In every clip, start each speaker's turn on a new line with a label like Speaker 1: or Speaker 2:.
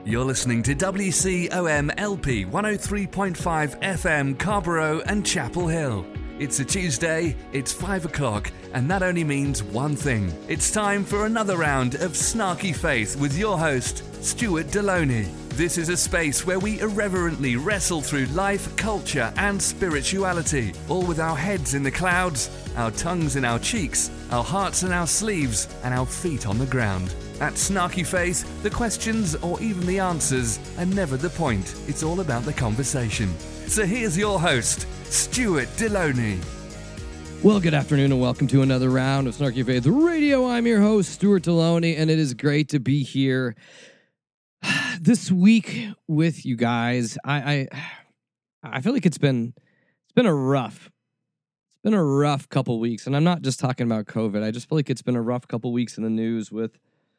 Speaker 1: You're listening to WCOM LP 103.5 FM Carborough and Chapel Hill. It's a Tuesday, it's 5 o'clock, and that only means one thing. It's time for another round of Snarky Faith with your host, Stuart Deloney. This is a space where we irreverently wrestle through life, culture, and spirituality, all with our heads in the clouds, our tongues in our cheeks, our hearts in our sleeves, and our feet on the ground. At Snarky Faith, the questions or even the answers are never the point. It's all about the conversation. So here's your host, Stuart Deloney.
Speaker 2: Well, good afternoon and welcome to another round of Snarky Faith Radio. I'm your host, Stuart Deloney, and it is great to be here this week with you guys. I feel like it's been a rough couple weeks, and I'm not just talking about COVID. I just feel like it's been a rough couple weeks in the news with,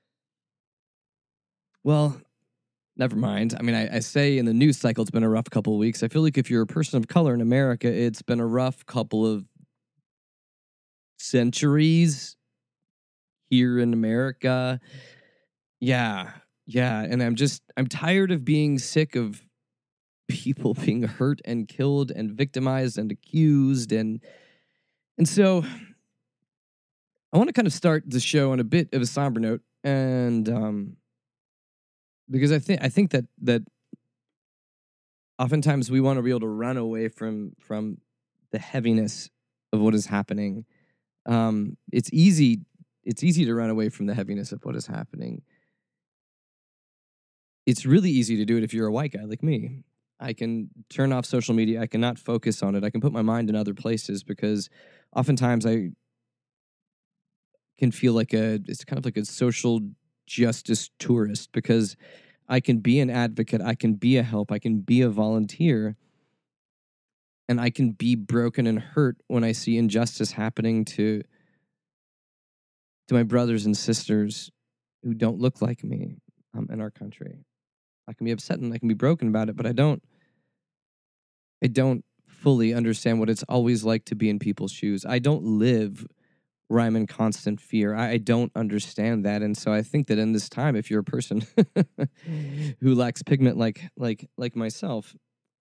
Speaker 2: well, never mind. I mean, I say in the news cycle it's been a rough couple of weeks. I feel like if you're a person of color in America, it's been a rough couple of centuries here in America. Yeah. And I'm tired of being sick of people being hurt and killed and victimized and accused. And so I want to kind of start the show on a bit of a somber note. And, because I think that oftentimes we want to be able to run away from the heaviness of what is happening. It's easy to run away from the heaviness of what is happening. It's really easy to do it if you're a white guy like me. I can turn off social media. I cannot focus on it. I can put my mind in other places because oftentimes I can feel like it's kind of like a social justice tourist because I can be an advocate, I can be a help, I can be a volunteer, and I can be broken and hurt when I see injustice happening to my brothers and sisters who don't look like me in our country. I can be upset and I can be broken about it, but I don't fully understand what it's always like to be in people's shoes. I don't live where I'm in constant fear. I don't understand that. And so I think that in this time, if you're a person who lacks pigment like myself,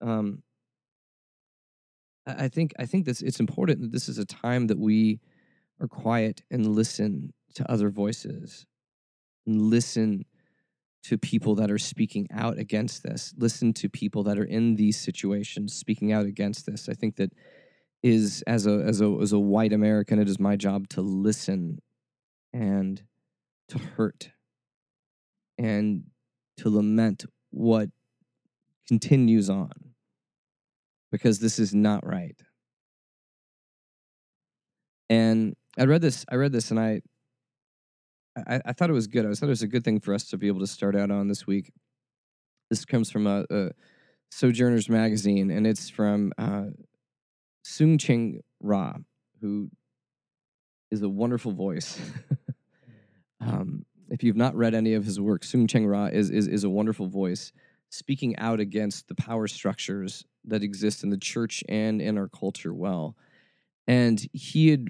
Speaker 2: I think it's important that this is a time that we are quiet and listen to other voices, and listen to people that are speaking out against this, listen to people that are in these situations speaking out against this. I think that is as a white American, it is my job to listen and to hurt and to lament what continues on, because this is not right. And I read this and I thought it was good. I thought it was a good thing for us to be able to start out on this week. This comes from a Sojourners magazine, and it's from Soong-Ching Rah, who is a wonderful voice. If you've not read any of his work, Soong-Ching Rah is a wonderful voice speaking out against the power structures that exist in the church and in our culture well. And he had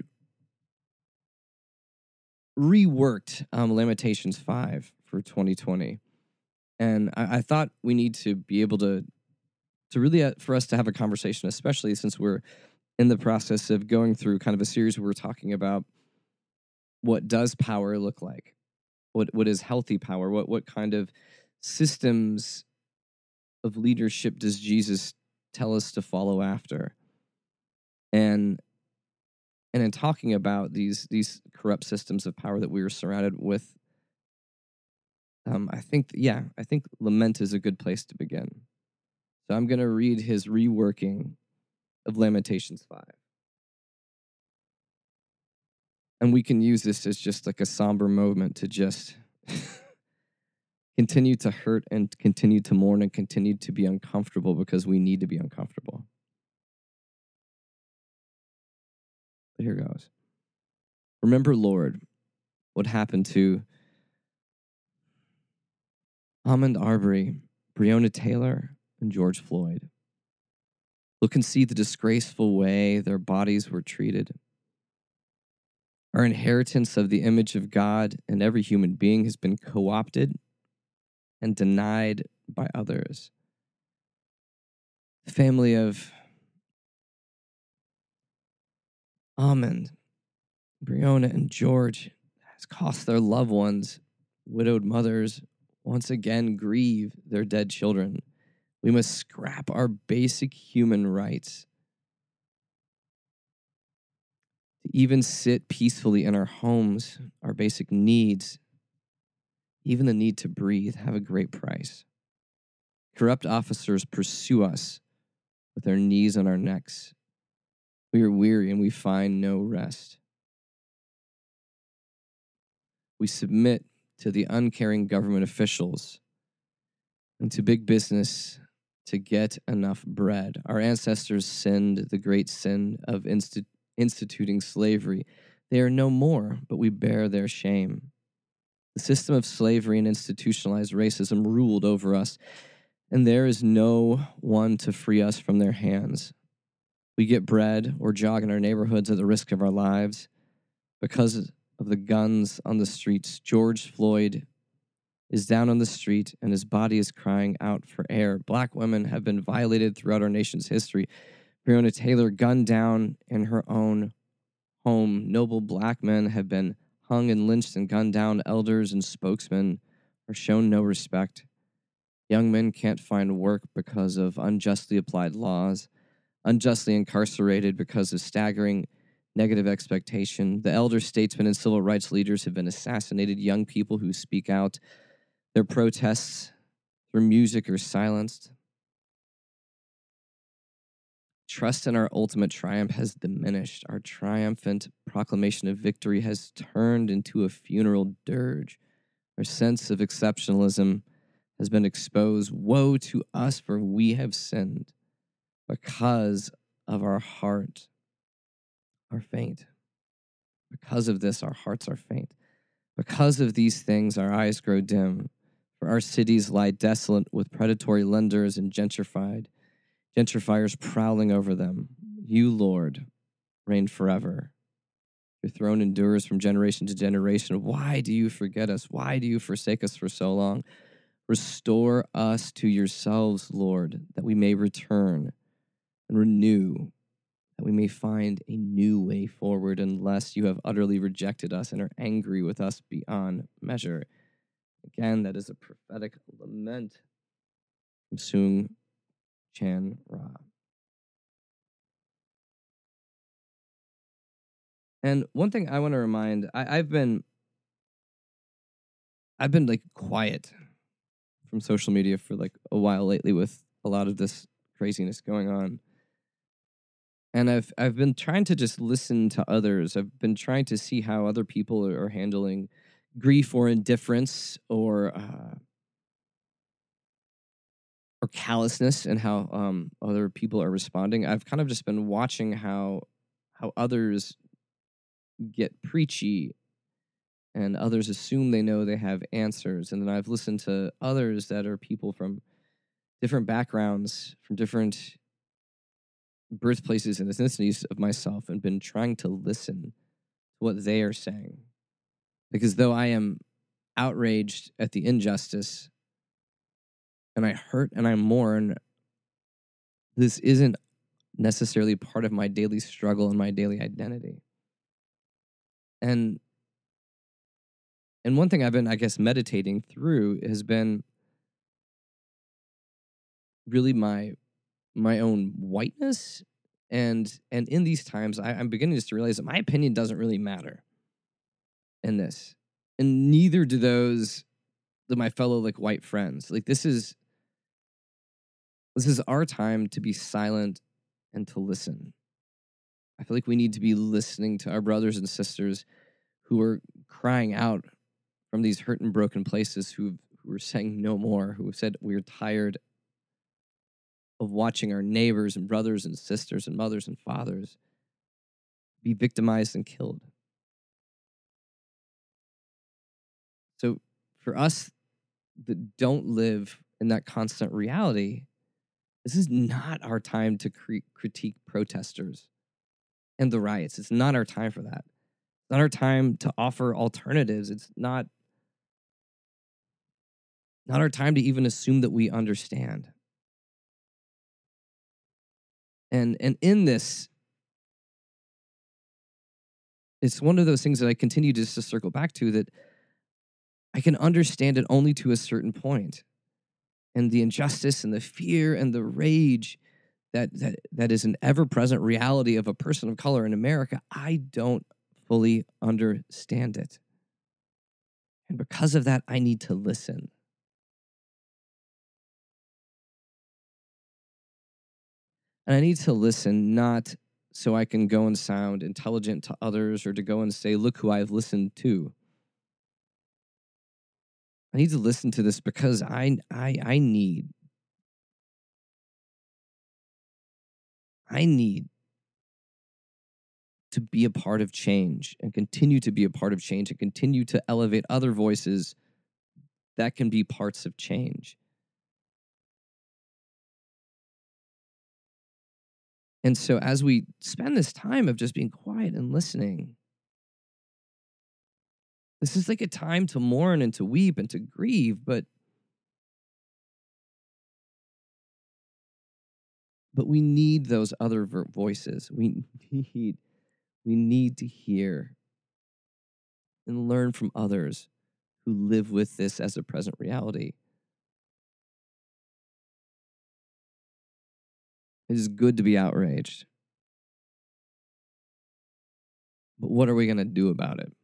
Speaker 2: reworked Lamentations 5 for 2020. And I thought we need to be able to really, for us to have a conversation, especially since we're in the process of going through kind of a series where we're talking about what does power look like? What is healthy power? What kind of systems of leadership does Jesus tell us to follow after? And in talking about these corrupt systems of power that we are surrounded with, I think lament is a good place to begin. So I'm going to read his reworking of Lamentations 5. And we can use this as just like a somber moment to just continue to hurt and continue to mourn and continue to be uncomfortable because we need to be uncomfortable. But here goes. Remember, Lord, what happened to Ahmaud Arbery, Breonna Taylor, and George Floyd. Look and see the disgraceful way their bodies were treated. Our inheritance of the image of God in every human being has been co-opted and denied by others. The family of Amand, Breonna, and George has cost their loved ones, widowed mothers, once again grieve their dead children. We must scrap our basic human rights to even sit peacefully in our homes. Our basic needs, even the need to breathe, have a great price. Corrupt officers pursue us with their knees on our necks. We are weary and we find no rest. We submit to the uncaring government officials and to big business to get enough bread. Our ancestors sinned the great sin of instituting slavery. They are no more, but we bear their shame. The system of slavery and institutionalized racism ruled over us, and there is no one to free us from their hands. We get bread or jog in our neighborhoods at the risk of our lives. Because of the guns on the streets, George Floyd is down on the street and his body is crying out for air. Black women have been violated throughout our nation's history. Breonna Taylor gunned down in her own home. Noble black men have been hung and lynched and gunned down. Elders and spokesmen are shown no respect. Young men can't find work because of unjustly applied laws, unjustly incarcerated because of staggering negative expectation. The elder statesmen and civil rights leaders have been assassinated. Young people who speak out their protests through music are silenced. Trust in our ultimate triumph has diminished. Our triumphant proclamation of victory has turned into a funeral dirge. Our sense of exceptionalism has been exposed. Woe to us, for we have sinned. Because of our heart are faint. Because of this, our hearts are faint. Because of these things, our eyes grow dim. For our cities lie desolate with predatory lenders and gentrifiers prowling over them. You, Lord, reign forever. Your throne endures from generation to generation. Why do you forget us? Why do you forsake us for so long? Restore us to yourselves, Lord, that we may return and renew, that we may find a new way forward, unless you have utterly rejected us and are angry with us beyond measure. Again, that is a prophetic lament from Soong Chan Ra. And one thing I want to remind, I've been like quiet from social media for like a while lately with a lot of this craziness going on. And I've been trying to just listen to others. I've been trying to see how other people are handling grief or indifference or callousness, and how other people are responding. I've kind of just been watching how others get preachy and others assume they know they have answers. And then I've listened to others that are people from different backgrounds, from different birthplaces and ethnicities of myself, and been trying to listen to what they are saying. Because though I am outraged at the injustice and I hurt and I mourn, this isn't necessarily part of my daily struggle and my daily identity. And one thing I've been, I guess, meditating through has been really my own whiteness. And in these times, I'm beginning just to realize that my opinion doesn't really matter in this. And neither do those of my fellow like white friends. Like this is our time to be silent and to listen. I feel like we need to be listening to our brothers and sisters who are crying out from these hurt and broken places, who are saying no more, who have said we're tired of watching our neighbors and brothers and sisters and mothers and fathers be victimized and killed. So for us that don't live in that constant reality, this is not our time to critique protesters and the riots. It's not our time for that. It's not our time to offer alternatives. It's not not our time to even assume that we understand. And in this, it's one of those things that I continue just to circle back to, that I can understand it only to a certain point. And the injustice and the fear and the rage that is an ever-present reality of a person of color in America, I don't fully understand it. And because of that, I need to listen. And I need to listen not so I can go and sound intelligent to others or to go and say, look who I've listened to. I need to listen to this because I need to be a part of change and continue to be a part of change and continue to elevate other voices that can be parts of change. And so as we spend this time of just being quiet and listening, this is like a time to mourn and to weep and to grieve, but we need those other voices. We need to hear and learn from others who live with this as a present reality. It is good to be outraged. But what are we going to do about it?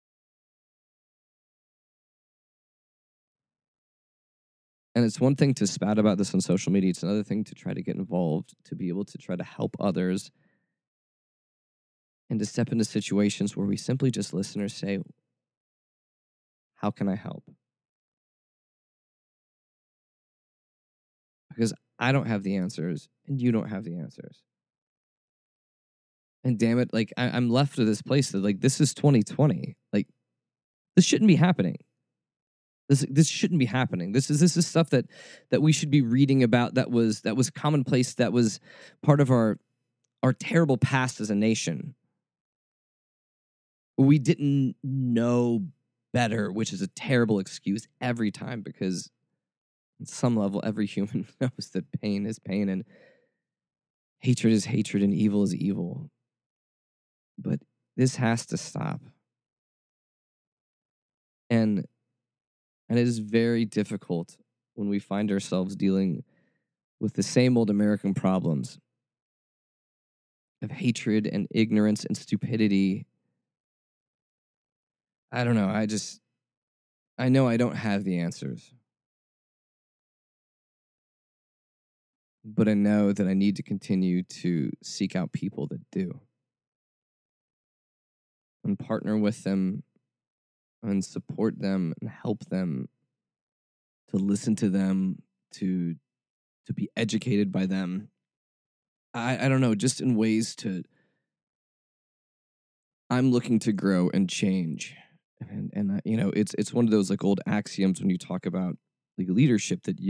Speaker 2: And it's one thing to spat about this on social media. It's another thing to try to get involved, to be able to try to help others, and to step into situations where we simply just listen or say, how can I help? Because I don't have the answers, and you don't have the answers. And damn it, like I'm left to this place that like this is 2020. Like this shouldn't be happening. This shouldn't be happening. This is stuff that we should be reading about. That was commonplace. That was part of our terrible past as a nation. We didn't know better, which is a terrible excuse every time, because on some level, every human knows that pain is pain and hatred is hatred and evil is evil. But this has to stop. And it is very difficult when we find ourselves dealing with the same old American problems of hatred and ignorance and stupidity. I don't know. I know I don't have the answers. But I know that I need to continue to seek out people that do. And partner with them and support them and help them, to listen to them, to be educated by them. I don't know, just in ways I'm looking to grow and change. And you know, it's one of those like old axioms when you talk about like leadership, that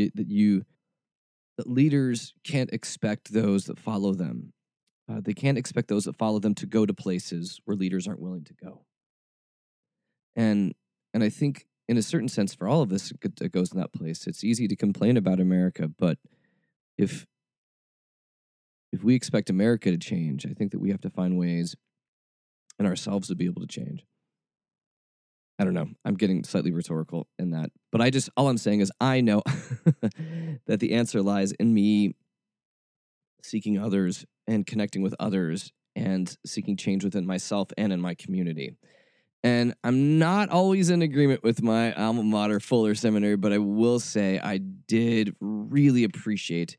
Speaker 2: leaders can't expect those that follow them. They can't expect those that follow them to go to places where leaders aren't willing to go. And I think in a certain sense, for all of us, it goes in that place. It's easy to complain about America, but if we expect America to change, I think that we have to find ways in ourselves to be able to change. I don't know. I'm getting slightly rhetorical in that. But all I'm saying is I know that the answer lies in me seeking others and connecting with others and seeking change within myself and in my community. And I'm not always in agreement with my alma mater, Fuller Seminary, but I will say I did really appreciate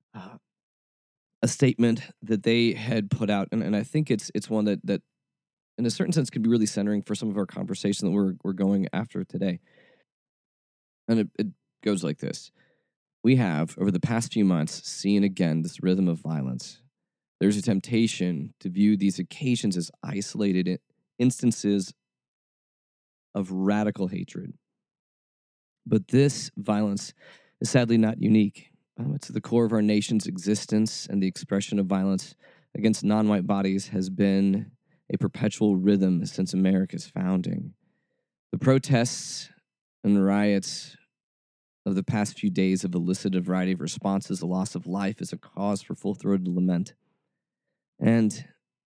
Speaker 2: a statement that they had put out. And I think it's one that in a certain sense, could be really centering for some of our conversation that we're going after today. And it goes like this. We have, over the past few months, seen again this rhythm of violence. There's a temptation to view these occasions as isolated instances of radical hatred. But this violence is sadly not unique. It's at the core of our nation's existence, and the expression of violence against non-white bodies has been a perpetual rhythm since America's founding. The protests and riots of the past few days have elicited a variety of responses. The loss of life is a cause for full-throated lament. And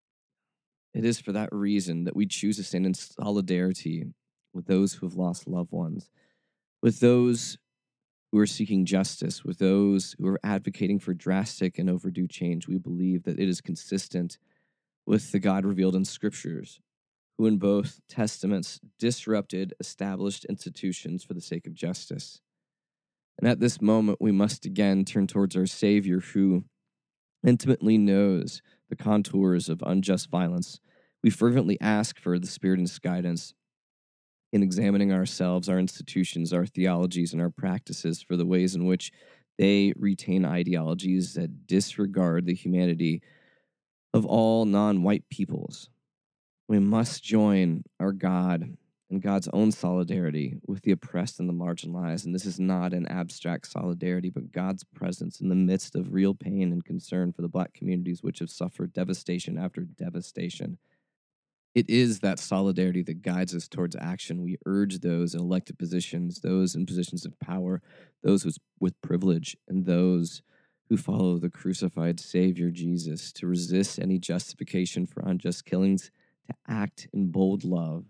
Speaker 2: it is for that reason that we choose to stand in solidarity with those who have lost loved ones, with those who are seeking justice, with those who are advocating for drastic and overdue change. We believe that it is consistent with the God revealed in Scriptures, who in both testaments disrupted established institutions for the sake of justice. And at this moment, we must again turn towards our Savior, who intimately knows the contours of unjust violence. We fervently ask for the Spirit's guidance in examining ourselves, our institutions, our theologies, and our practices for the ways in which they retain ideologies that disregard the humanity of all non-white peoples. We must join our God and God's own solidarity with the oppressed and the marginalized. And this is not an abstract solidarity, but God's presence in the midst of real pain and concern for the Black communities which have suffered devastation after devastation. It is that solidarity that guides us towards action. We urge those in elected positions, those in positions of power, those with privilege, and those who follow the crucified Savior Jesus to resist any justification for unjust killings, to act in bold love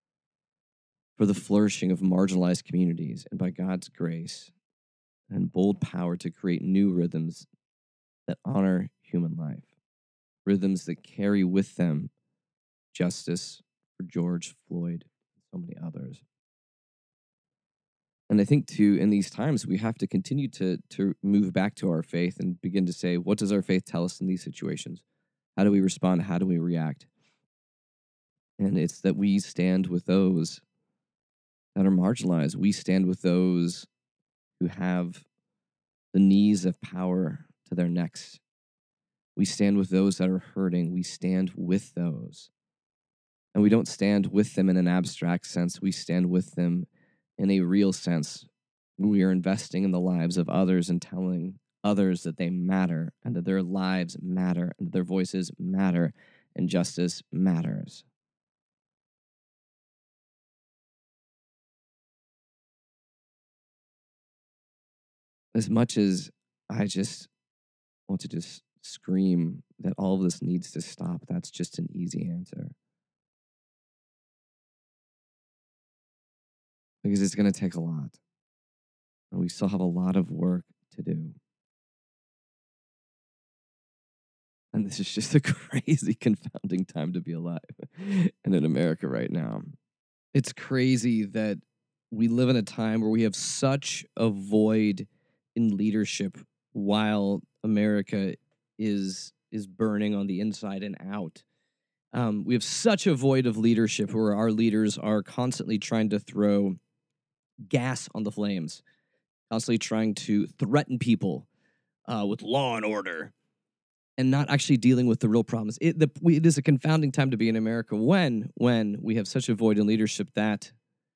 Speaker 2: for the flourishing of marginalized communities, and by God's grace and bold power to create new rhythms that honor human life, rhythms that carry with them justice for George Floyd and so many others. And I think, too, in these times, we have to continue to move back to our faith and begin to say, what does our faith tell us in these situations? How do we respond? How do we react? And it's that we stand with those that are marginalized. We stand with those who have the knees of power to their necks. We stand with those that are hurting. We stand with those. And we don't stand with them in an abstract sense. We stand with them in a real sense. We are investing in the lives of others and telling others that they matter and that their lives matter and that their voices matter and justice matters. As much as I just want to just scream that all of this needs to stop, that's just an easy answer. Because it's going to take a lot. And we still have a lot of work to do. And this is just a crazy, confounding time to be alive and in America right now. It's crazy that we live in a time where we have such a void in leadership while America is burning on the inside and out. We have such a void of leadership where our leaders are constantly trying to throw gas on the flames, constantly trying to threaten people with law and order, and not actually dealing with the real problems. It is a confounding time to be in America when we have such a void in leadership that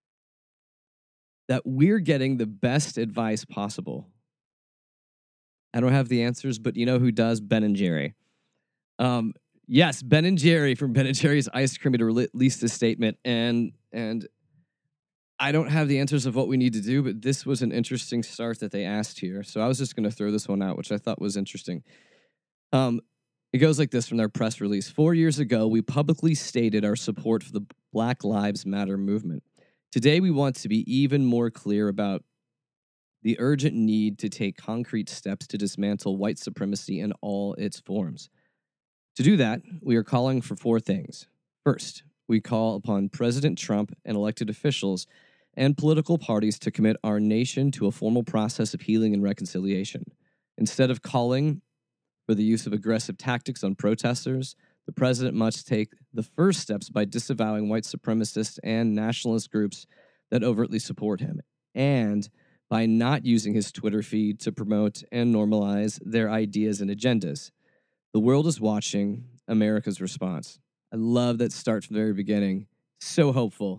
Speaker 2: we're getting the best advice possible. I don't have the answers, but you know who does? Ben and Jerry. Yes, Ben and Jerry from Ben and Jerry's Ice Cream to release this statement, and I don't have the answers of what we need to do, but this was an interesting start that they asked here. So I was just going to throw this one out, which I thought was interesting. It goes like this from their press release. 4 years ago, we publicly stated our support for the Black Lives Matter movement. Today, we want to be even more clear about the urgent need to take concrete steps to dismantle white supremacy in all its forms. To do that, we are calling for 4 things. First, we call upon President Trump and elected officials and political parties to commit our nation to a formal process of healing and reconciliation. Instead of calling for the use of aggressive tactics on protesters, the president must take the first steps by disavowing white supremacist and nationalist groups that overtly support him, and by not using his Twitter feed to promote and normalize their ideas and agendas. The world is watching America's response. I love that start from the very beginning. So hopeful.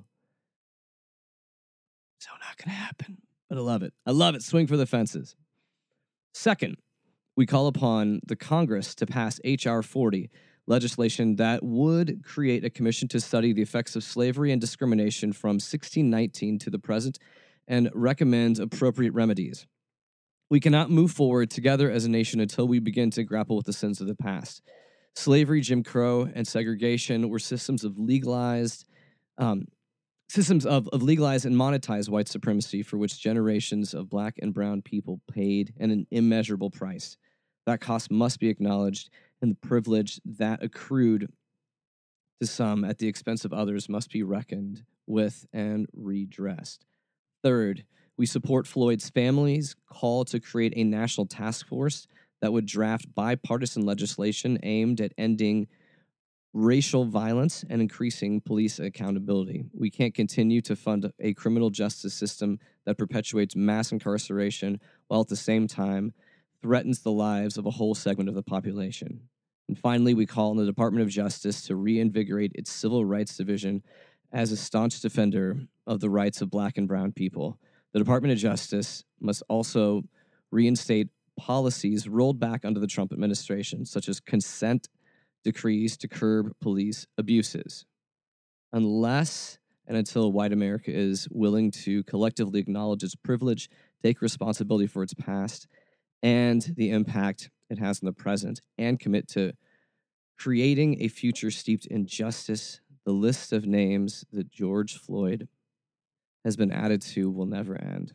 Speaker 2: So not going to happen, but I love it. I love it. Swing for the fences. Second, we call upon the Congress to pass H.R. 40, legislation that would create a commission to study the effects of slavery and discrimination from 1619 to the present and recommend appropriate remedies. We cannot move forward together as a nation until we begin to grapple with the sins of the past. Slavery, Jim Crow, and segregation were systems of legalized and monetized white supremacy for which generations of black and brown people paid an immeasurable price. That cost must be acknowledged, and the privilege that accrued to some at the expense of others must be reckoned with and redressed. Third, we support Floyd's family's call to create a national task force that would draft bipartisan legislation aimed at ending racial violence and increasing police accountability. We can't continue to fund a criminal justice system that perpetuates mass incarceration while at the same time threatens the lives of a whole segment of the population. And finally, we call on the Department of Justice to reinvigorate its Civil Rights Division as a staunch defender of the rights of black and brown people. The Department of Justice must also reinstate policies rolled back under the Trump administration, such as consent decrees to curb police abuses. Unless and until white America is willing to collectively acknowledge its privilege, take responsibility for its past and the impact it has in the present, and commit to creating a future steeped in justice, the list of names that George Floyd has been added to will never end.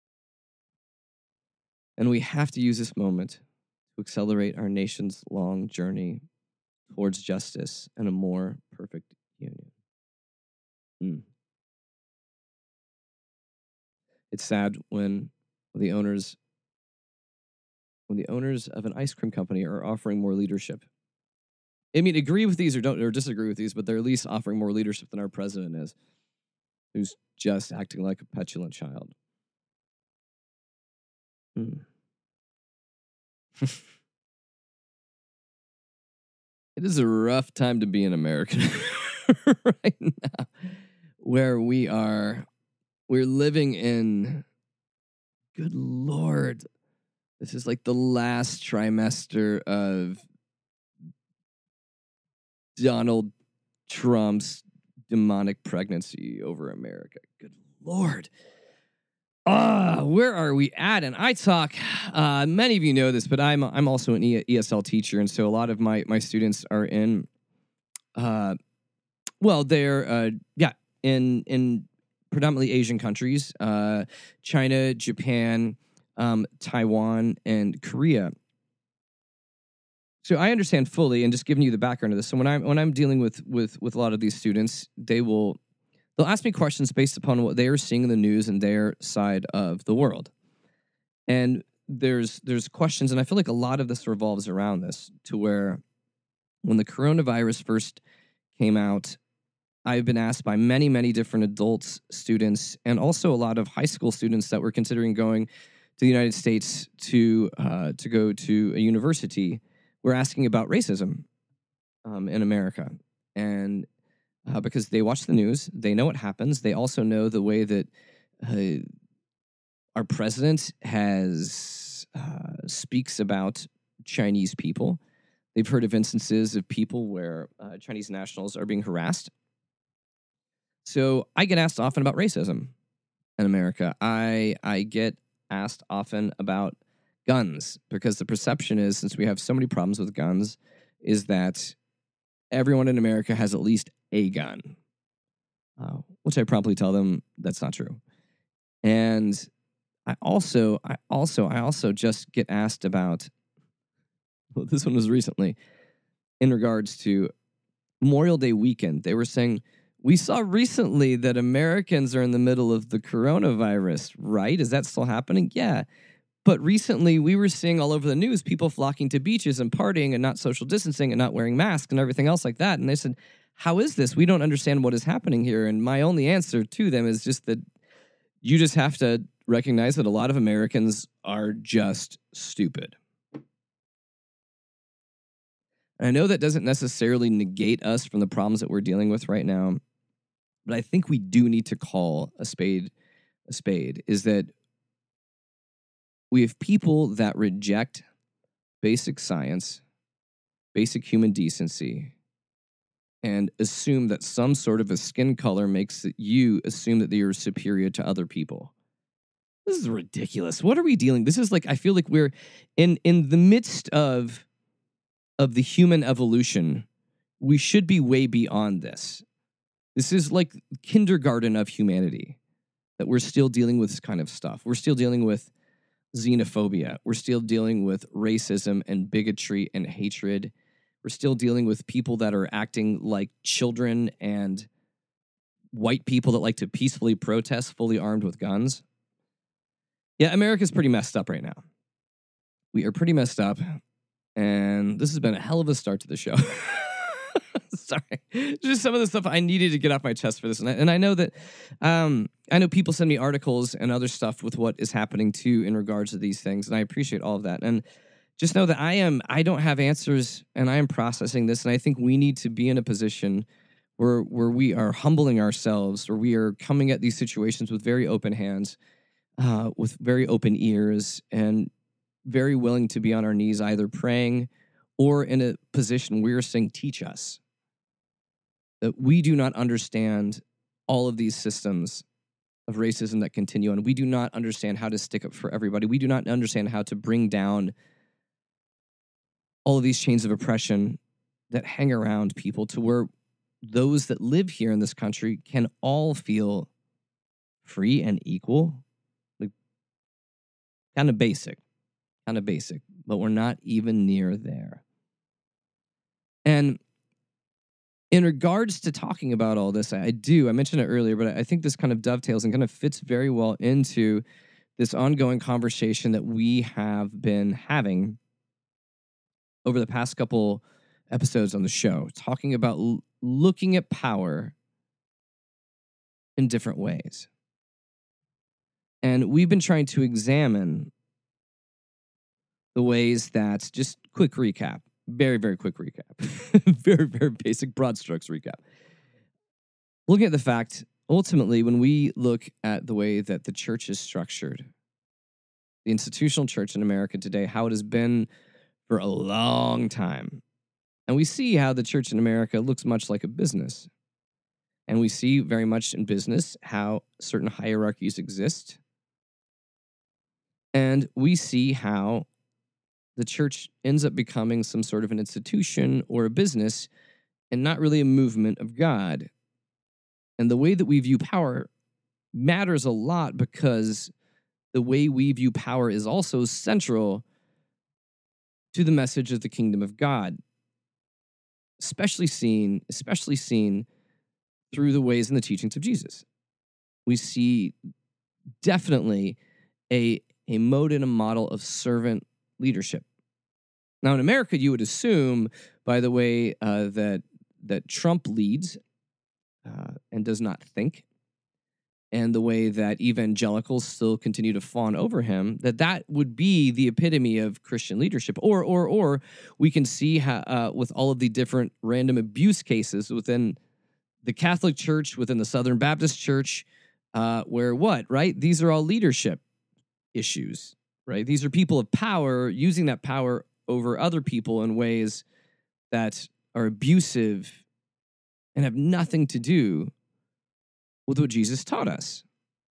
Speaker 2: And we have to use this moment to accelerate our nation's long journey towards justice and a more perfect union. It's sad when the owners of an ice cream company are offering more leadership. I mean, agree with these or disagree with these, but they're at least offering more leadership than our president is, who's just acting like a petulant child. It is a rough time to be an American right now, where we're living in, good Lord, this is like the last trimester of Donald Trump's demonic pregnancy over America. Good Lord. Where are we at? And I talk, many of you know this, but I'm also an ESL teacher, and so a lot of my students are in, they're in predominantly Asian countries, China, Japan, Taiwan, and Korea. So I understand fully, and just giving you the background of this. So when I'm dealing with a lot of these students, they'll ask me questions based upon what they are seeing in the news in their side of the world. And there's questions, and I feel like a lot of this revolves around this, to where when the coronavirus first came out, I've been asked by many, many different adults, students, and also a lot of high school students that were considering going to the United States to go to a university. We're asking about racism in America. And because they watch the news, they know what happens. They also know the way that our president speaks about Chinese people. They've heard of instances of people where Chinese nationals are being harassed. So I get asked often about racism in America. I get asked often about guns, because the perception is, since we have so many problems with guns, is that everyone in America has at least a gun, which I promptly tell them that's not true. And I also just get asked about, well, this one was recently, in regards to Memorial Day weekend. They were saying, we saw recently that Americans are in the middle of the coronavirus, right? Is that still happening? Yeah. But recently, we were seeing all over the news people flocking to beaches and partying and not social distancing and not wearing masks and everything else like that. And they said, how is this? We don't understand what is happening here. And my only answer to them is just that you just have to recognize that a lot of Americans are just stupid. And I know that doesn't necessarily negate us from the problems that we're dealing with right now, but I think we do need to call a spade a spade, is that we have people that reject basic science, basic human decency, and assume that some sort of a skin color makes you assume that you're superior to other people. This is ridiculous. What are we dealing? This is like, I feel like we're in the midst of the human evolution. We should be way beyond this. This is like kindergarten of humanity, that we're still dealing with this kind of stuff. We're still dealing with xenophobia. We're still dealing with racism and bigotry and hatred. We're still dealing with people that are acting like children and white people that like to peacefully protest fully armed with guns. Yeah, America's pretty messed up right now. We are pretty messed up, and this has been a hell of a start to the show. Sorry. Just some of the stuff I needed to get off my chest for this. And I know that I know people send me articles and other stuff with what is happening too in regards to these things, and I appreciate all of that. And just know that I don't have answers, and I am processing this, and I think we need to be in a position where we are humbling ourselves, or we are coming at these situations with very open hands, with very open ears, and very willing to be on our knees, either praying or in a position where we're saying, teach us. That we do not understand all of these systems of racism that continue on. We do not understand how to stick up for everybody. We do not understand how to bring down all of these chains of oppression that hang around people to where those that live here in this country can all feel free and equal. Like, kind of basic, but we're not even near there. And in regards to talking about all this, I mentioned it earlier, but I think this kind of dovetails and kind of fits very well into this ongoing conversation that we have been having over the past couple episodes on the show, talking about looking at power in different ways. And we've been trying to examine the ways that, just quick recap, very, very quick recap, very, very basic, broad strokes recap. Looking at the fact, ultimately, when we look at the way that the church is structured, the institutional church in America today, how it has been for a long time, and we see how the church in America looks much like a business. And we see very much in business how certain hierarchies exist. And we see how the church ends up becoming some sort of an institution or a business and not really a movement of God. And the way that we view power matters a lot, because the way we view power is also central to the message of the kingdom of God, especially seen through the ways and the teachings of Jesus. We see definitely a mode and a model of servant leadership. Now, in America, you would assume, by the way that Trump leads and does not think, and the way that evangelicals still continue to fawn over him, that would be the epitome of Christian leadership. Or we can see how, with all of the different random abuse cases within the Catholic Church, within the Southern Baptist Church, where what, right? These are all leadership issues, right? These are people of power using that power over other people in ways that are abusive and have nothing to do with what Jesus taught us.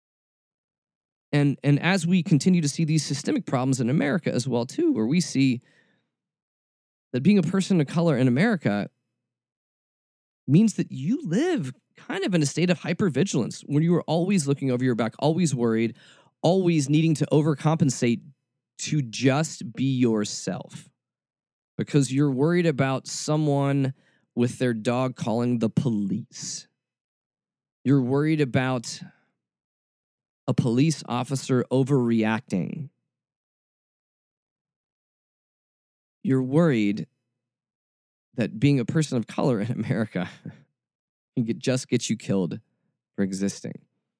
Speaker 2: And as we continue to see these systemic problems in America as well, too, where we see that being a person of color in America means that you live kind of in a state of hypervigilance, when you are always looking over your back, always worried, always needing to overcompensate to just be yourself, because you're worried about someone with their dog calling the police. You're worried about a police officer overreacting. You're worried that being a person of color in America can just get you killed for existing.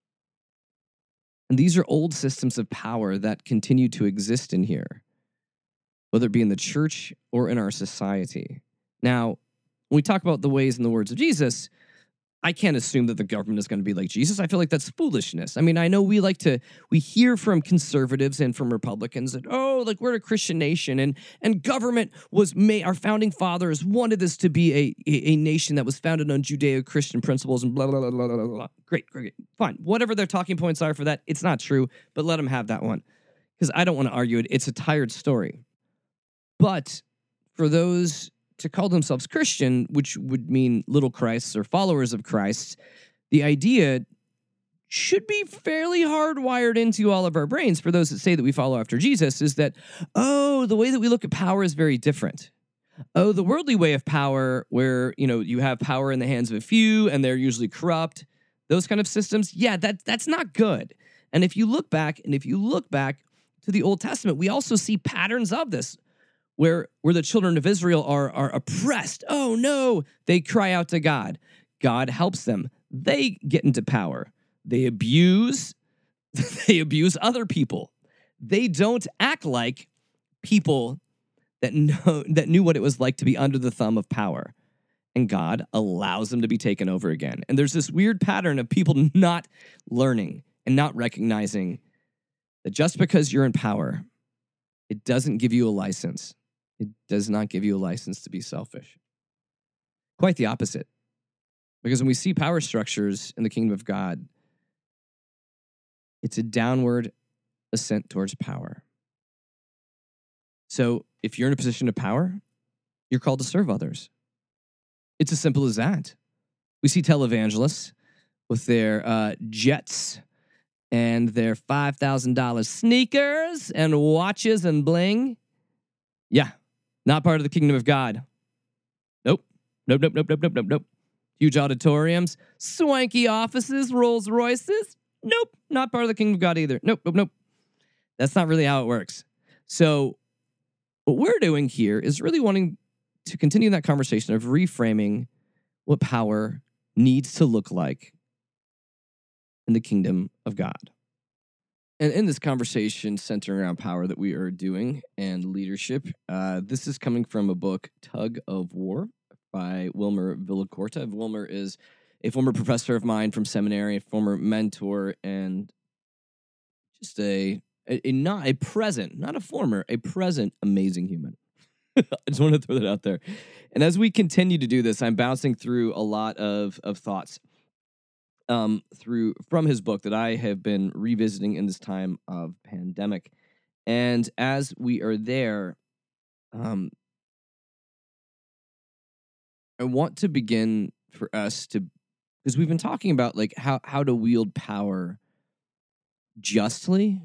Speaker 2: And these are old systems of power that continue to exist in here, whether it be in the church or in our society. Now, when we talk about the ways and the words of Jesus, I can't assume that the government is going to be like Jesus. I feel like that's foolishness. I mean, I know we hear from conservatives and from Republicans that, oh, like we're a Christian nation and government was made, our founding fathers wanted this to be a nation that was founded on Judeo-Christian principles and blah, blah, blah, blah, blah, blah. Great. Fine. Whatever their talking points are for that, it's not true, but let them have that one because I don't want to argue it. It's a tired story. But for those to call themselves Christian, which would mean little Christs or followers of Christ, the idea should be fairly hardwired into all of our brains for those that say that we follow after Jesus is that, oh, the way that we look at power is very different. Oh, the worldly way of power where, you have power in the hands of a few and they're usually corrupt, those kind of systems, yeah, that's not good. And if you look back to the Old Testament, we also see patterns of this. Where the children of Israel are oppressed. Oh, no. They cry out to God. God helps them. They get into power. They abuse other people. They don't act like people that knew what it was like to be under the thumb of power. And God allows them to be taken over again. And there's this weird pattern of people not learning and not recognizing that just because you're in power, it doesn't give you a license. It does not give you a license to be selfish. Quite the opposite. Because when we see power structures in the kingdom of God, it's a downward ascent towards power. So if you're in a position of power, you're called to serve others. It's as simple as that. We see televangelists with their jets and their $5,000 sneakers and watches and bling. Yeah. Not part of the kingdom of God. Nope. Huge auditoriums, swanky offices, Rolls Royces. Nope. Not part of the kingdom of God either. Nope. That's not really how it works. So what we're doing here is really wanting to continue that conversation of reframing what power needs to look like in the kingdom of God. And in this conversation centering around power that we are doing and leadership, this is coming from a book, Tug of War, by Wilmer Villacorta. Wilmer is a former professor of mine from seminary, a former mentor, and just a present amazing human. I just want to throw that out there. And as we continue to do this, I'm bouncing through a lot of thoughts from his book that I have been revisiting in this time of pandemic. And as we are there, I want to begin for us to, because we've been talking about like how to wield power justly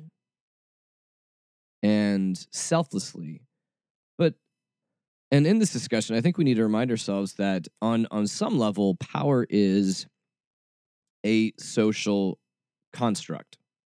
Speaker 2: and selflessly. And in this discussion, I think we need to remind ourselves that on some level, power is a social construct.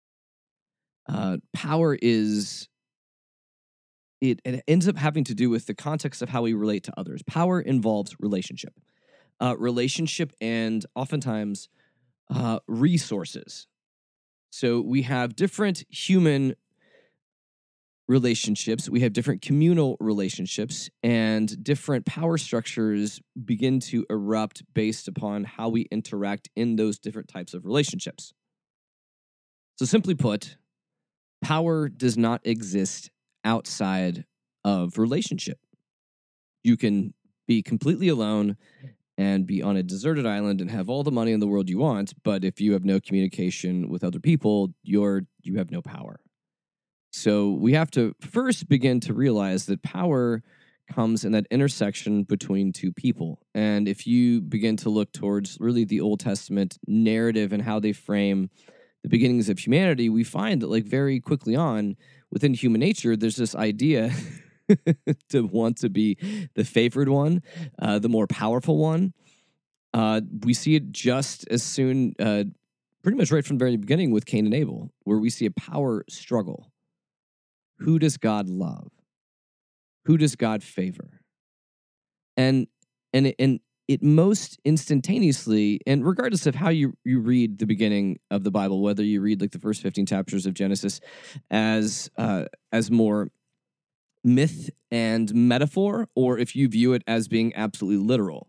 Speaker 2: Power is, it ends up having to do with the context of how we relate to others. Power involves relationship. Relationship and oftentimes resources. So we have different human relationships, we have different communal relationships, and different power structures begin to erupt based upon how we interact in those different types of relationships. So simply put, power does not exist outside of relationship. You can be completely alone and be on a deserted island and have all the money in the world you want, but if you have no communication with other people, you have no power. So we have to first begin to realize that power comes in that intersection between two people. And if you begin to look towards really the Old Testament narrative and how they frame the beginnings of humanity, we find that like very quickly on within human nature, there's this idea to want to be the favored one, the more powerful one. We see it just as soon, pretty much right from the very beginning with Cain and Abel, where we see a power struggle. Who does God love? Who does God favor? And it most instantaneously, and regardless of how you read the beginning of the Bible, whether you read like the first 15 chapters of Genesis as more myth and metaphor, or if you view it as being absolutely literal.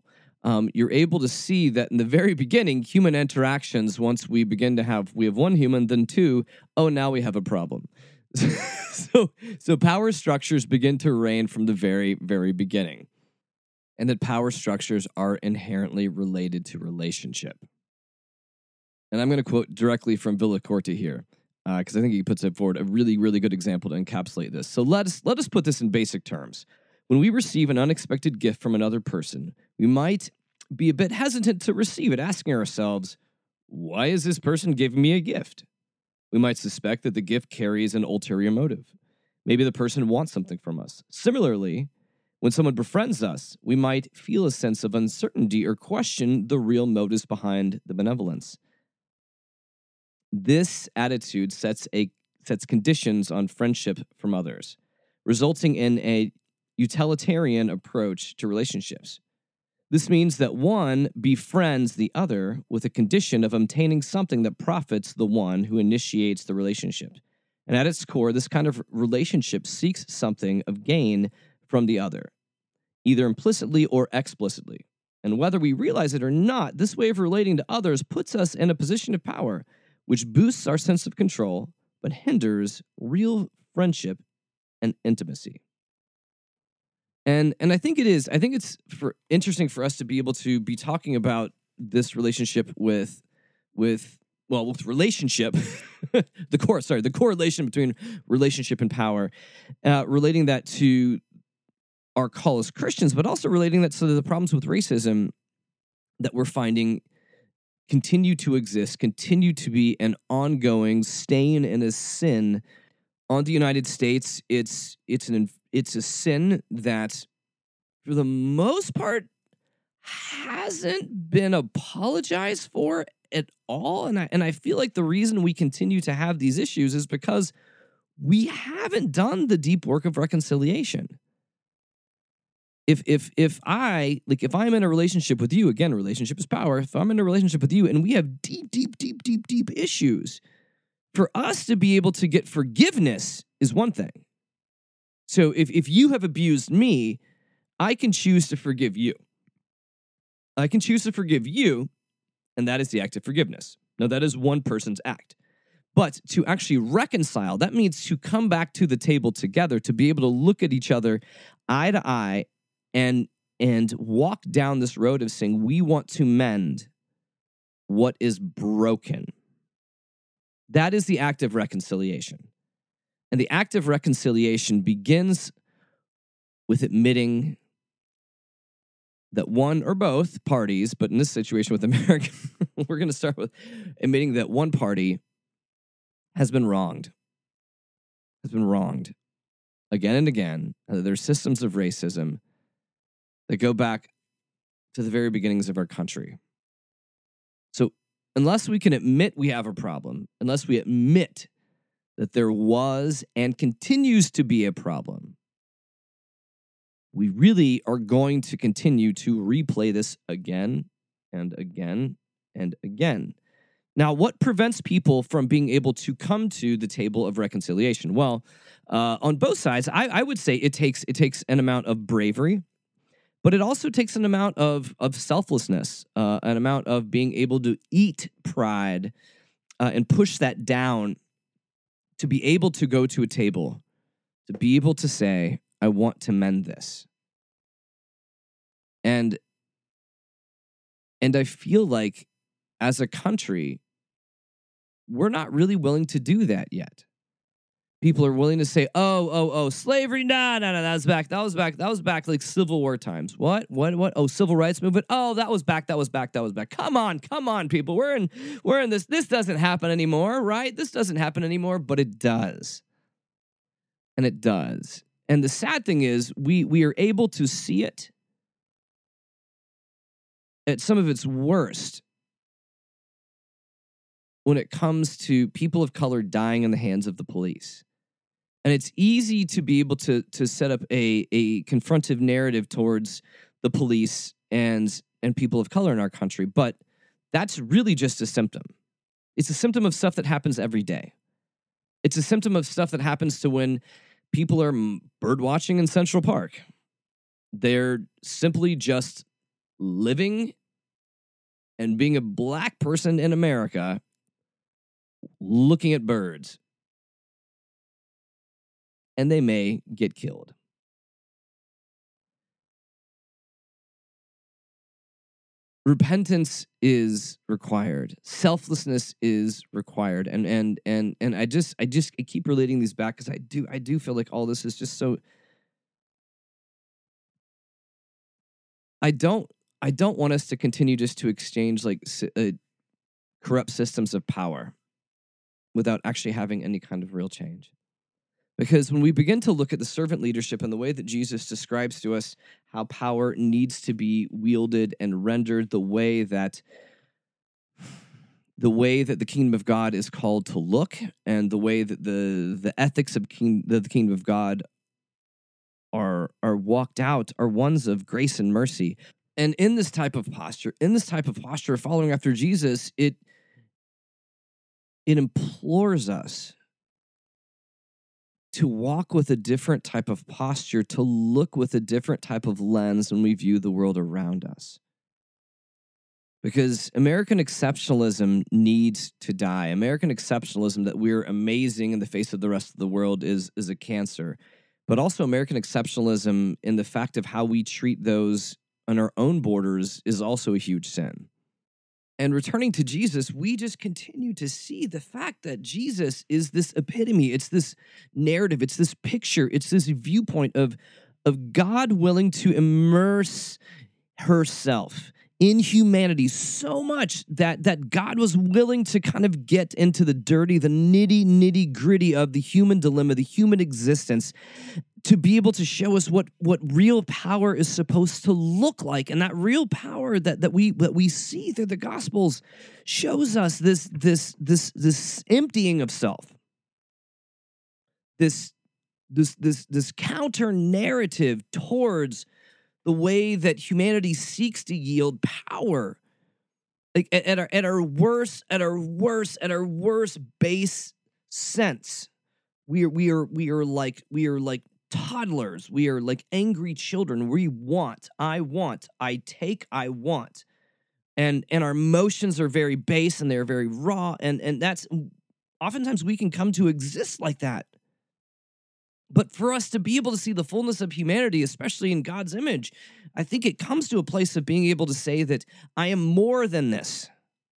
Speaker 2: you're able to see that in the very beginning, human interactions, once we begin to have one human, then two, oh, now we have a problem. So power structures begin to reign from the very, very beginning. And that power structures are inherently related to relationship. And I'm going to quote directly from Villacorta here, because I think he puts it forward a really, really good example to encapsulate this. So let us put this in basic terms. When we receive an unexpected gift from another person, we might be a bit hesitant to receive it, asking ourselves, why is this person giving me a gift? We might suspect that the gift carries an ulterior motive. Maybe the person wants something from us. Similarly, when someone befriends us, we might feel a sense of uncertainty or question the real motives behind the benevolence. This attitude sets conditions on friendship from others, resulting in a utilitarian approach to relationships. This means that one befriends the other with a condition of obtaining something that profits the one who initiates the relationship. And at its core, this kind of relationship seeks something of gain from the other, either implicitly or explicitly. And whether we realize it or not, this way of relating to others puts us in a position of power, which boosts our sense of control, but hinders real friendship and intimacy. And I think it's interesting for us to be able to be talking about this relationship with relationship, the correlation between relationship and power, relating that to our call as Christians, but also relating that to the problems with racism that we're finding continue to exist, continue to be an ongoing stain and a sin on the United States. It's a sin that, for the most part, hasn't been apologized for at all. And I feel like the reason we continue to have these issues is because we haven't done the deep work of reconciliation. If I'm in a relationship with you, again, relationship is power. If I'm in a relationship with you and we have deep issues, for us to be able to get forgiveness is one thing. So if you have abused me, I can choose to forgive you. I can choose to forgive you, and that is the act of forgiveness. Now, that is one person's act. But to actually reconcile, that means to come back to the table together, to be able to look at each other eye to eye and walk down this road of saying, we want to mend what is broken. That is the act of reconciliation. And the act of reconciliation begins with admitting that one or both parties, but in this situation with America, we're going to start with admitting that one party has been wronged again and again. There's systems of racism that go back to the very beginnings of our country. So unless we can admit we have a problem, unless we admit that there was and continues to be a problem, we really are going to continue to replay this again and again and again. Now, what prevents people from being able to come to the table of reconciliation? Well, on both sides, I would say it takes an amount of bravery, but it also takes an amount of selflessness, an amount of being able to eat pride and push that down, to be able to go to a table, to be able to say, I want to mend this. And I feel like as a country, we're not really willing to do that yet. People are willing to say, oh, slavery, no, that was back like Civil War times. What? Oh, civil rights movement. Oh, that was back. Come on, people. We're in this. This doesn't happen anymore, right? This doesn't happen anymore, but it does. And it does. And the sad thing is, we are able to see it at some of its worst when it comes to people of color dying in the hands of the police. And it's easy to be able to set up a confrontive narrative towards the police and people of color in our country, but that's really just a symptom. It's a symptom of stuff that happens every day. It's a symptom of stuff that happens to when people are bird watching in Central Park. They're simply just living and being a black person in America looking at birds. And they may get killed. Repentance is required. Selflessness is required. And I keep relating these back because I do feel like all this is just so. I don't want us to continue just to exchange like corrupt systems of power without actually having any kind of real change. Because when we begin to look at the servant leadership and the way that Jesus describes to us how power needs to be wielded and rendered, the way that the kingdom of God is called to look, and the way that the ethics of the kingdom of God are walked out, are ones of grace and mercy. And in this type of posture, following after Jesus, it implores us to walk with a different type of posture, to look with a different type of lens when we view the world around us. Because American exceptionalism needs to die. American exceptionalism, that we're amazing in the face of the rest of the world, is a cancer. But also American exceptionalism in the fact of how we treat those on our own borders is also a huge sin. And returning to Jesus, we just continue to see the fact that Jesus is this epitome. It's this narrative. It's this picture. It's this viewpoint of God willing to immerse herself in humanity so much that God was willing to kind of get into the nitty gritty of the human dilemma, the human existence, to be able to show us what real power is supposed to look like. And that real power that we see through the Gospels shows us this emptying of self, this counter narrative towards the way that humanity seeks to yield power. Like at our worst base sense, we are like toddlers. We are like angry children. I want, I take, I want. And our emotions are very base and they're very raw. And that's oftentimes we can come to exist like that. But for us to be able to see the fullness of humanity, especially in God's image, I think it comes to a place of being able to say that I am more than this.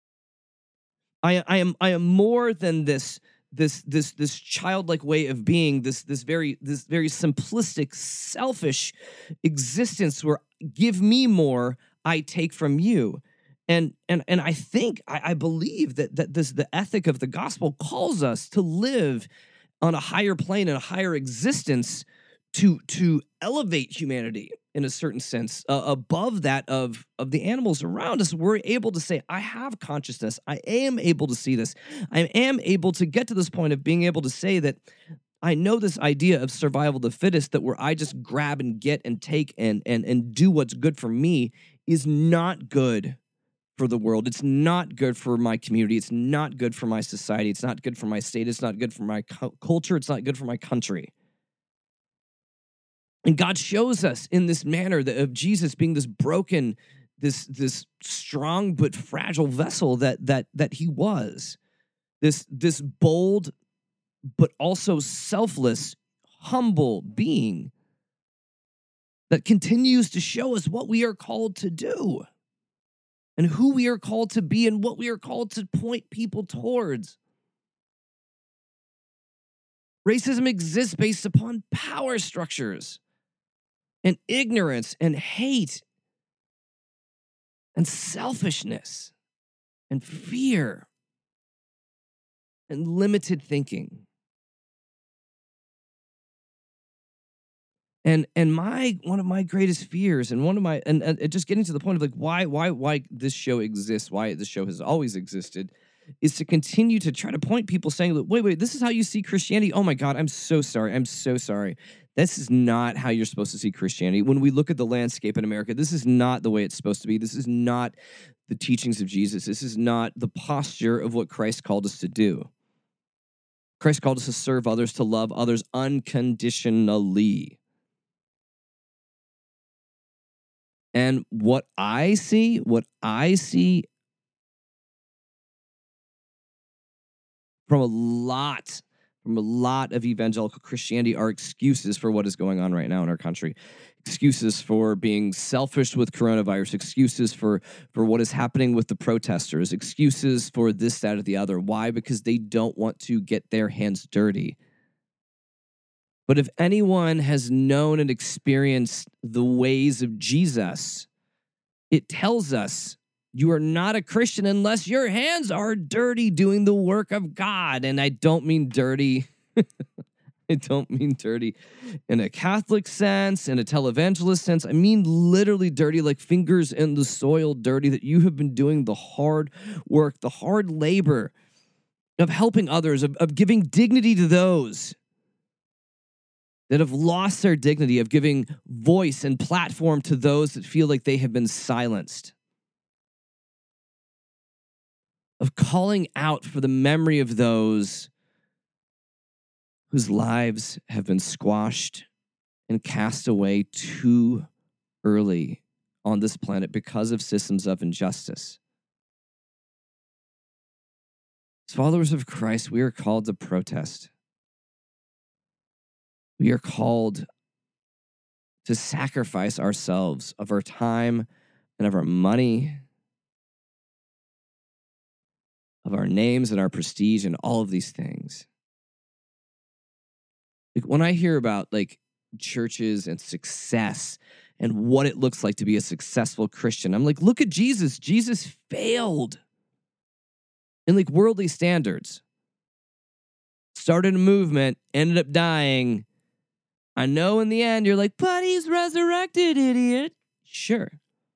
Speaker 2: I am more than this childlike way of being, this very simplistic, selfish existence where give me more, I take from you. And I think I believe that the ethic of the gospel calls us to live on a higher plane and a higher existence, to elevate humanity in a certain sense above that of the animals around us. We're able to say, I have consciousness. I am able to see this. I am able to get to this point of being able to say that I know this idea of survival of the fittest, that where I just grab and get and take and do what's good for me, is not good for the world. It's not good for my community. It's not good for my society. It's not good for my state. It's not good for my culture. It's not good for my country. And God shows us in this manner of Jesus being this broken, this strong but fragile vessel that he was. This bold but also selfless, humble being that continues to show us what we are called to do, and who we are called to be, and what we are called to point people towards. Racism exists based upon power structures and ignorance and hate and selfishness and fear and limited thinking. And one of my greatest fears, and just getting to the point of like why this show exists, why this show has always existed, is to continue to try to point people saying, wait, this is how you see Christianity. Oh my God, I'm so sorry. This is not how you're supposed to see Christianity. When we look at the landscape in America, this is not the way it's supposed to be. This is not the teachings of Jesus. This is not the posture of what Christ called us to do. Christ called us to serve others, to love others unconditionally. And what I see from a lot of evangelical Christianity are excuses for what is going on right now in our country. Excuses for being selfish with coronavirus, excuses for what is happening with the protesters, excuses for this, that, or the other. Why? Because they don't want to get their hands dirty. But if anyone has known and experienced the ways of Jesus, it tells us you are not a Christian unless your hands are dirty doing the work of God. And I don't mean dirty. I don't mean dirty in a Catholic sense, in a televangelist sense. I mean literally dirty, like fingers in the soil dirty, that you have been doing the hard work, the hard labor of helping others, of giving dignity to those that have lost their dignity, of giving voice and platform to those that feel like they have been silenced, of calling out for the memory of those whose lives have been squashed and cast away too early on this planet because of systems of injustice. As followers of Christ, we are called to protest. We are called to sacrifice ourselves of our time and of our money, of our names and our prestige and all of these things. Like when I hear about like churches and success and what it looks like to be a successful Christian, I'm like, look at Jesus. Jesus failed in like worldly standards. Started a movement, ended up dying. I know in the end you're like, but he's resurrected, idiot. Sure.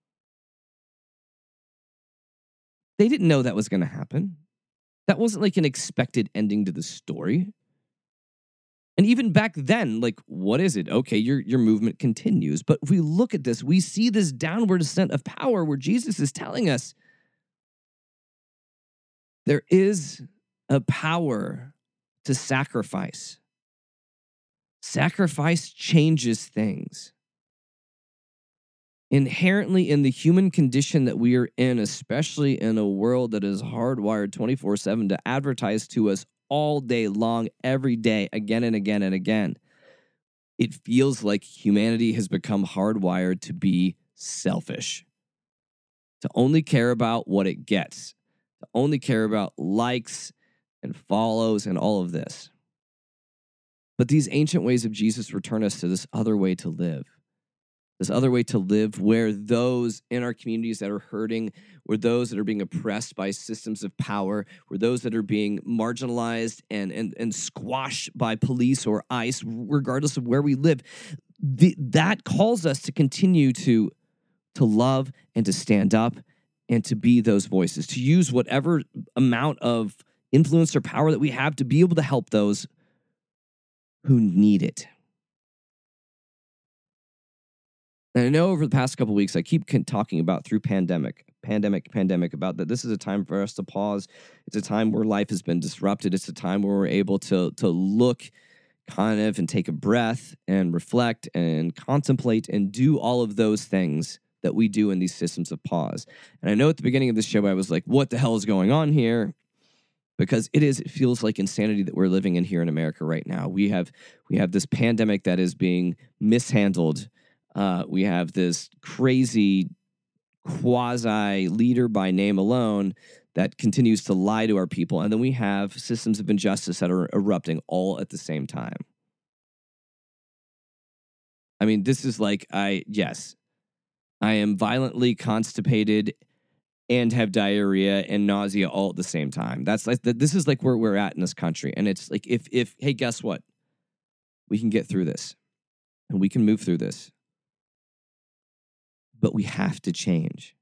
Speaker 2: They didn't know that was going to happen. That wasn't like an expected ending to the story. And even back then, like, what is it? Okay, your movement continues. But if we look at this, we see this downward ascent of power where Jesus is telling us there is a power to sacrifice. Sacrifice changes things. Inherently in the human condition that we are in, especially in a world that is hardwired 24/7 to advertise to us all day long, every day, again and again and again, it feels like humanity has become hardwired to be selfish, to only care about what it gets, to only care about likes and follows and all of this. But these ancient ways of Jesus return us to this other way to live. This other way to live where those in our communities that are hurting, where those that are being oppressed by systems of power, where those that are being marginalized and squashed by police or ICE, regardless of where we live, that calls us to continue to love and to stand up and to be those voices, to use whatever amount of influence or power that we have to be able to help those who need it. And I know over the past couple of weeks, I keep talking about through pandemic, about that this is a time for us to pause. It's a time where life has been disrupted. It's a time where we're able to look kind of and take a breath and reflect and contemplate and do all of those things that we do in these systems of pause. And I know at the beginning of this show, I was like, what the hell is going on here? Because it feels like insanity that we're living in here in America right now. We have this pandemic that is being mishandled. We have this crazy quasi leader by name alone that continues to lie to our people. And then we have systems of injustice that are erupting all at the same time. I mean, this is like, I am violently constipated and have diarrhea and nausea all at the same time. That's like, this is like where we're at in this country. And it's like, if hey, guess what? We can get through this and we can move through this. But we have to change.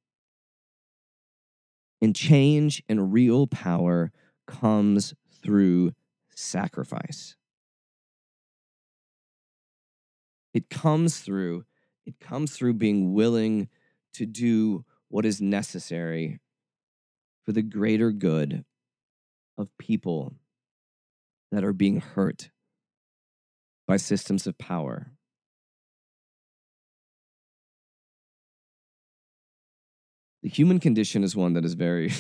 Speaker 2: And change and real power comes through sacrifice. It comes through being willing to do what is necessary for the greater good of people that are being hurt by systems of power. The human condition is one that is very...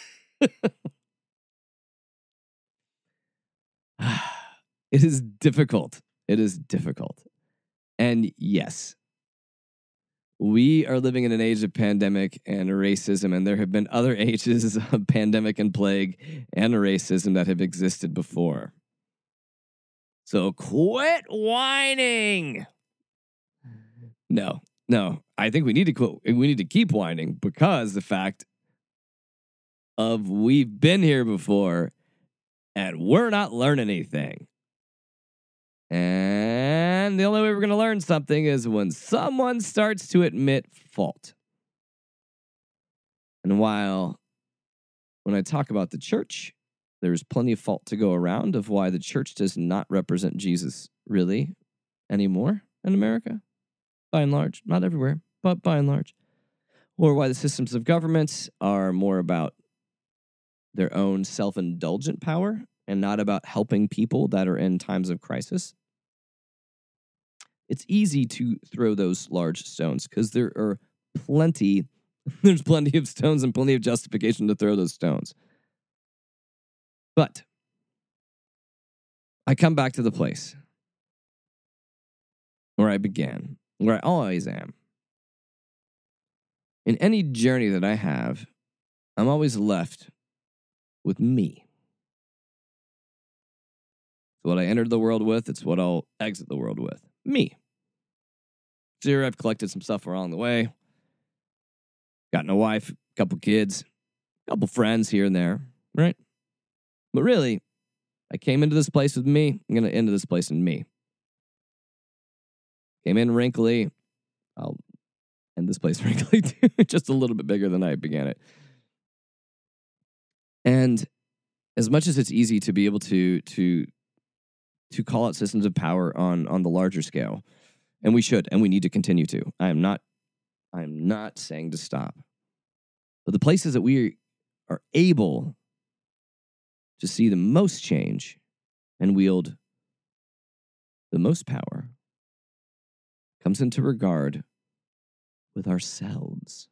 Speaker 2: It is difficult. It is difficult. And yes, we are living in an age of pandemic and racism, and there have been other ages of pandemic and plague and racism that have existed before. So quit whining. No. I think we need to quit. We need to keep whining because the fact of we've been here before and we're not learning anything. And the only way we're going to learn something is when someone starts to admit fault. And while when I talk about the church, there's plenty of fault to go around of why the church does not represent Jesus really anymore in America, by and large. Not everywhere, but by and large. Or why the systems of governments are more about their own self-indulgent power and not about helping people that are in times of crisis. It's easy to throw those large stones because there's plenty of stones and plenty of justification to throw those stones. But I come back to the place where I began, where I always am. In any journey that I have, I'm always left with me. It's what I entered the world with. It's what I'll exit the world with. Me. Sure, I've collected some stuff along the way. Gotten a wife, a couple kids, a couple friends here and there, right? But really, I came into this place with me. I'm going to end this place in me. Came in wrinkly. I'll end this place wrinkly too. Just a little bit bigger than I began it. And as much as it's easy to be able to call out systems of power on the larger scale, and we should, and we need to continue to. I am not saying to stop. But the places that we are able to see the most change and wield the most power comes into regard with ourselves.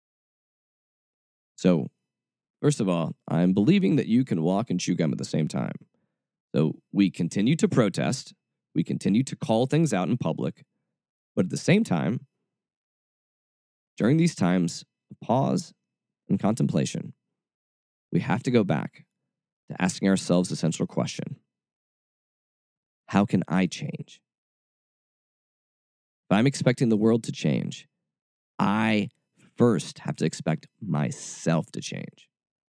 Speaker 2: So, first of all, I'm believing that you can walk and chew gum at the same time. So we continue to protest, we continue to call things out in public, but at the same time, during these times of pause and contemplation, we have to go back to asking ourselves the central question: how can I change? If I'm expecting the world to change, I first have to expect myself to change.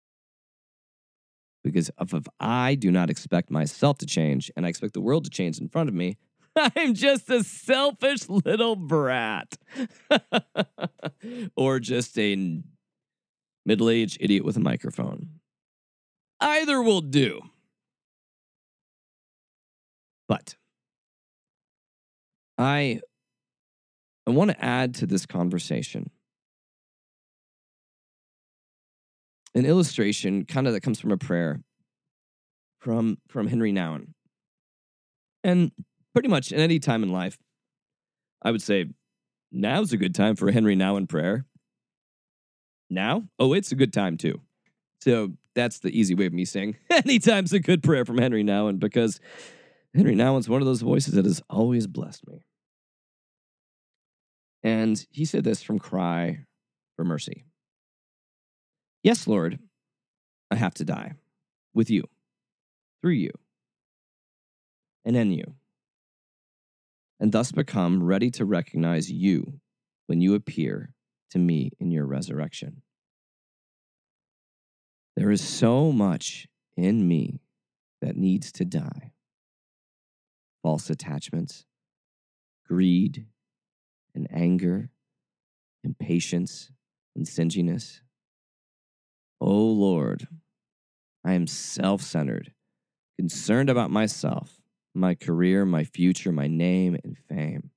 Speaker 2: Because if I do not expect myself to change and I expect the world to change in front of me, I'm just a selfish little brat. Or just a middle-aged idiot with a microphone. Either will do. But I want to add to this conversation an illustration kind of that comes from a prayer from Henry Nouwen. And pretty much at any time in life, I would say, now's a good time for a Henry Nouwen prayer. Now? Oh, it's a good time too. So that's the easy way of me saying anytime's a good prayer from Henry Nouwen, because Henry Nouwen's one of those voices that has always blessed me. And he said this from Cry for Mercy. Yes, Lord, I have to die with you, through you, and in you, and thus become ready to recognize you when you appear to me in your resurrection. There is so much in me that needs to die. False attachments, greed, and anger, impatience, and stinginess. Oh Lord, I am self-centered, concerned about myself, my career, my future, my name, and fame.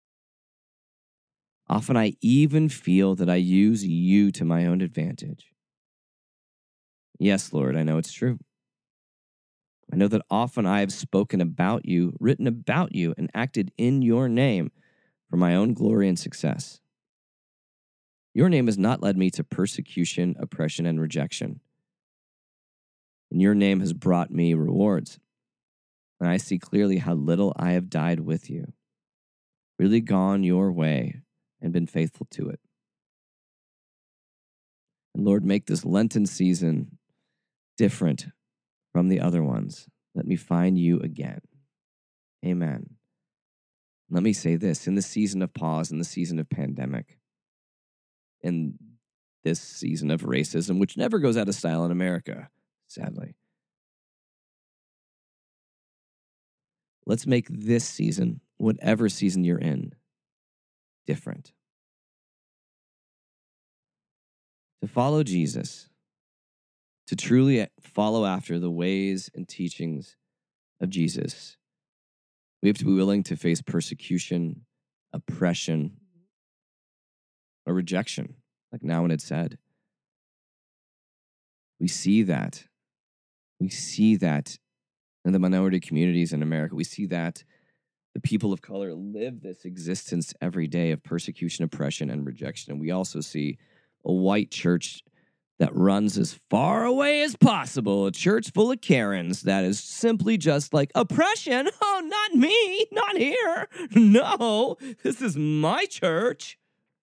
Speaker 2: Often I even feel that I use you to my own advantage. Yes, Lord, I know it's true. I know that often I have spoken about you, written about you, and acted in your name for my own glory and success. Your name has not led me to persecution, oppression, and rejection. And your name has brought me rewards. And I see clearly how little I have died with you, really gone your way and been faithful to it. And Lord, make this Lenten season different from the other ones. Let me find you again. Amen. Let me say this, in the season of pause, in the season of pandemic, in this season of racism, which never goes out of style in America, sadly. Let's make this season, whatever season you're in, different. To follow Jesus, to truly follow after the ways and teachings of Jesus, we have to be willing to face persecution, oppression, or rejection, like Now and It's Said. We see that. We see that in the minority communities in America. We see that the people of color live this existence every day of persecution, oppression, and rejection. And we also see a white church that runs as far away as possible, a church full of Karens that is simply just like, oppression? Oh, not me, not here. No, this is my church.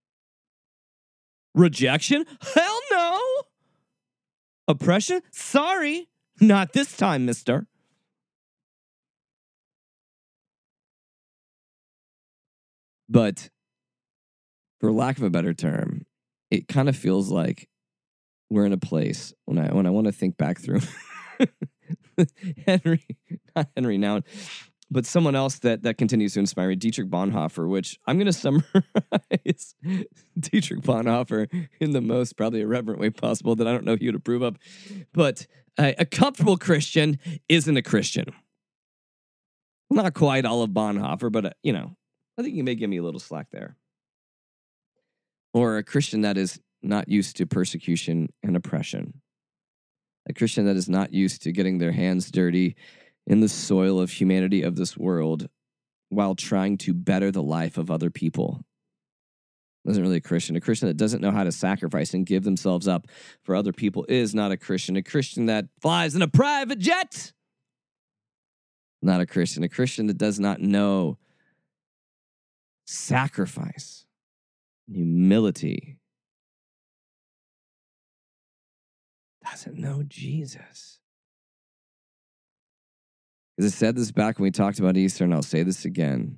Speaker 2: Rejection? Hell no. Oppression? Sorry, not this time, mister. But for lack of a better term, it kind of feels like we're in a place when I want to think back through not Henry Nouwen, but someone else that continues to inspire me, Dietrich Bonhoeffer, which I'm going to summarize Dietrich Bonhoeffer in the most probably irreverent way possible that I don't know if you'd approve of. But a comfortable Christian isn't a Christian. Not quite all of Bonhoeffer, but, I think you may give me a little slack there. Or a Christian that is not used to persecution and oppression. A Christian that is not used to getting their hands dirty in the soil of humanity of this world while trying to better the life of other people. Isn't really a Christian. A Christian that doesn't know how to sacrifice and give themselves up for other people is not a Christian. A Christian that flies in a private jet, not a Christian. A Christian that does not know sacrifice, humility, doesn't know Jesus. Because I said this back when we talked about Easter, and I'll say this again.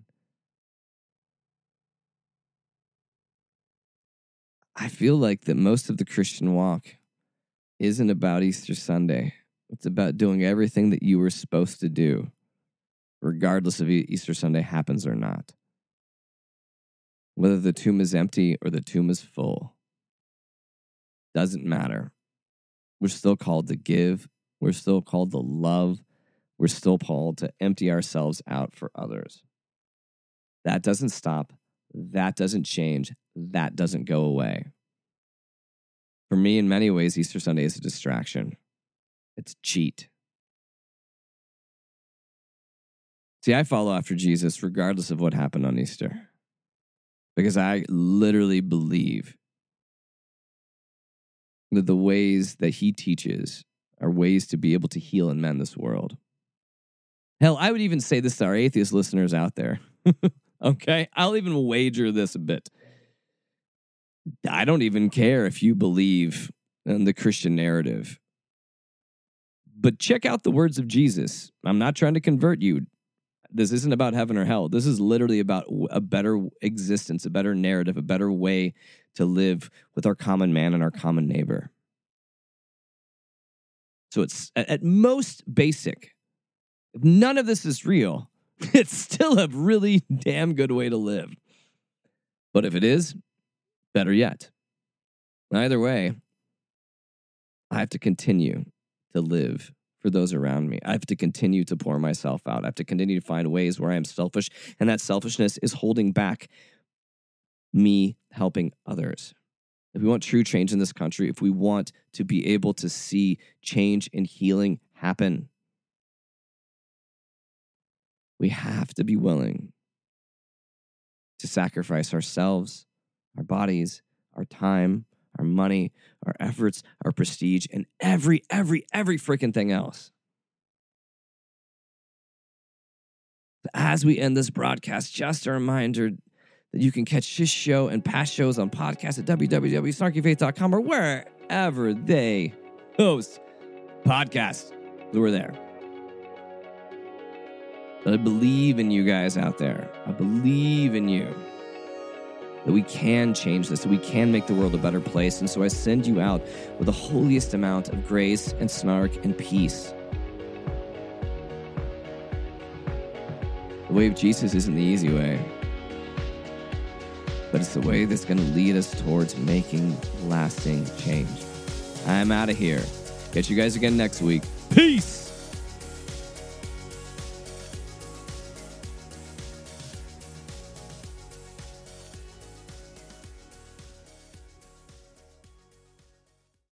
Speaker 2: I feel like that most of the Christian walk isn't about Easter Sunday. It's about doing everything that you were supposed to do, regardless if Easter Sunday happens or not. Whether the tomb is empty or the tomb is full, doesn't matter. We're still called to give. We're still called to love. We're still called to empty ourselves out for others. That doesn't stop. That doesn't change. That doesn't go away. For me, in many ways, Easter Sunday is a distraction. It's a cheat. See, I follow after Jesus regardless of what happened on Easter. Because I literally believe that the ways that he teaches are ways to be able to heal and mend this world. Hell, I would even say this to our atheist listeners out there. Okay? I'll even wager this a bit. I don't even care if you believe in the Christian narrative. But check out the words of Jesus. I'm not trying to convert you. This isn't about heaven or hell. This is literally about a better existence, a better narrative, a better way to live with our common man and our common neighbor. So it's at most basic. If none of this is real, it's still a really damn good way to live. But if it is, better yet. Either way, I have to continue to live for those around me. I have to continue to pour myself out. I have to continue to find ways where I am selfish, and that selfishness is holding back me helping others. If we want true change in this country, if we want to be able to see change and healing happen, we have to be willing to sacrifice ourselves, our bodies, our time, our money, our efforts, our prestige, and every freaking thing else. As we end this broadcast, just a reminder that you can catch this show and past shows on podcast at www.snarkyfaith.com or wherever they host podcasts. We're there. But I believe in you guys out there. I believe in you. That we can change this, that we can make the world a better place. And so I send you out with the holiest amount of grace and snark and peace. The way of Jesus isn't the easy way, but it's the way that's going to lead us towards making lasting change. I'm out of here. Catch you guys again next week. Peace!